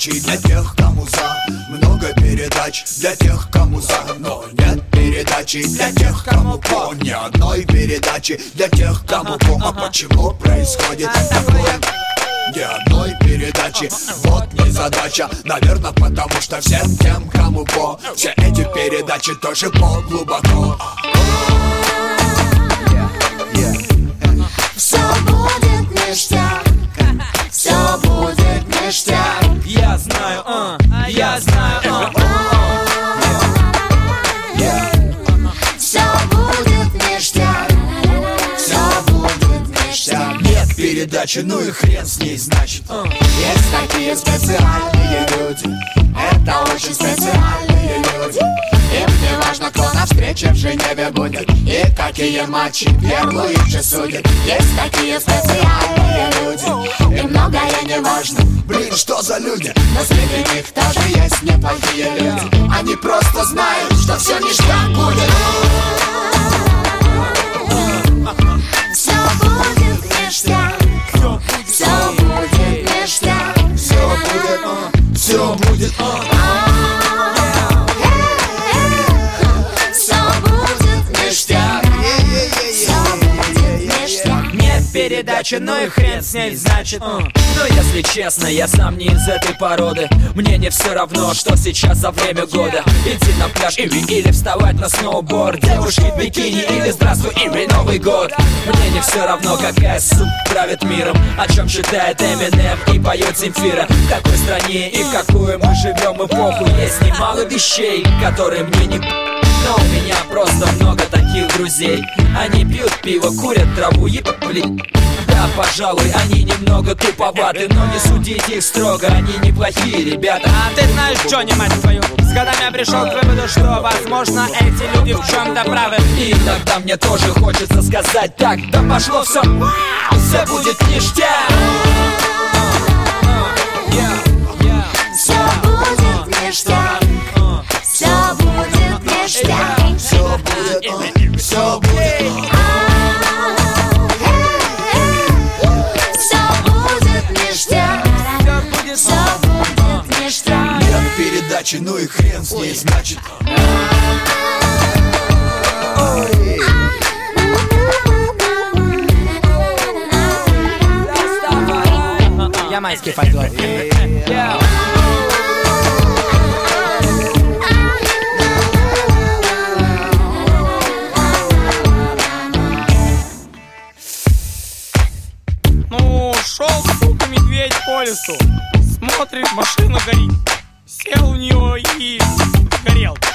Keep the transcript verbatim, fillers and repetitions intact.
передачи для тех, кому за. Много передач для тех, кому за. Но нет передачи для тех, кому по. Ни одной передачи для тех, кому по. А почему происходит такое? Ни одной передачи, вот незадача. Наверное, потому что всем тем, кому по. Все эти передачи тоже по глубоко. Все будет ништяк, все будет ништяк. Я знаю, uh, я знаю, uh, uh, uh. Все будет ништяк, все будет ништяк. Нет передачи, ну и хрен с ней, значит. uh. Есть такие специальные люди, это очень специальные люди. Им не важно, кто на встрече в Женеве будет и какие матчи первые же судят. Есть такие специальные люди, им многое не важно. Блин, что за люди? Но среди них тоже есть неплохие люди. Они просто знают, что все ништяк будет. Все будет ништяк, все будет ништяк, все будет, все будет. передача, ну и хрен с ней, значит. uh. Но если честно, я сам не из этой породы. Мне не все равно, что сейчас за время года. Идти на пляж или, или вставать на сноуборд. Девушки в бикини или здравствуй, или Новый год. Мне не все равно, какая суп правит миром. О чем считает Эминем и поет Земфира. В какой стране и в какую мы живем эпоху. Есть немало вещей, которые мне не... Но у меня просто много таких друзей. Они пьют пиво, курят траву и блин. Да, пожалуй, они немного туповаты, но не судите их строго, они неплохие ребята. А ты знаешь, Джонни, мать твою, с годами я пришел к выводу, что, возможно, эти люди в чем-то правы. И иногда мне тоже хочется сказать так: да пошло все, все будет ништяк. Все будет ништяк, все будет ништяк, все будет, все будет. Нет передачи, ну и хрен с ней, значит. Ямайский фольклор. Ну, шел, сука, медведь по лесу. Смотрит, машина горит. Сел в нее и горел.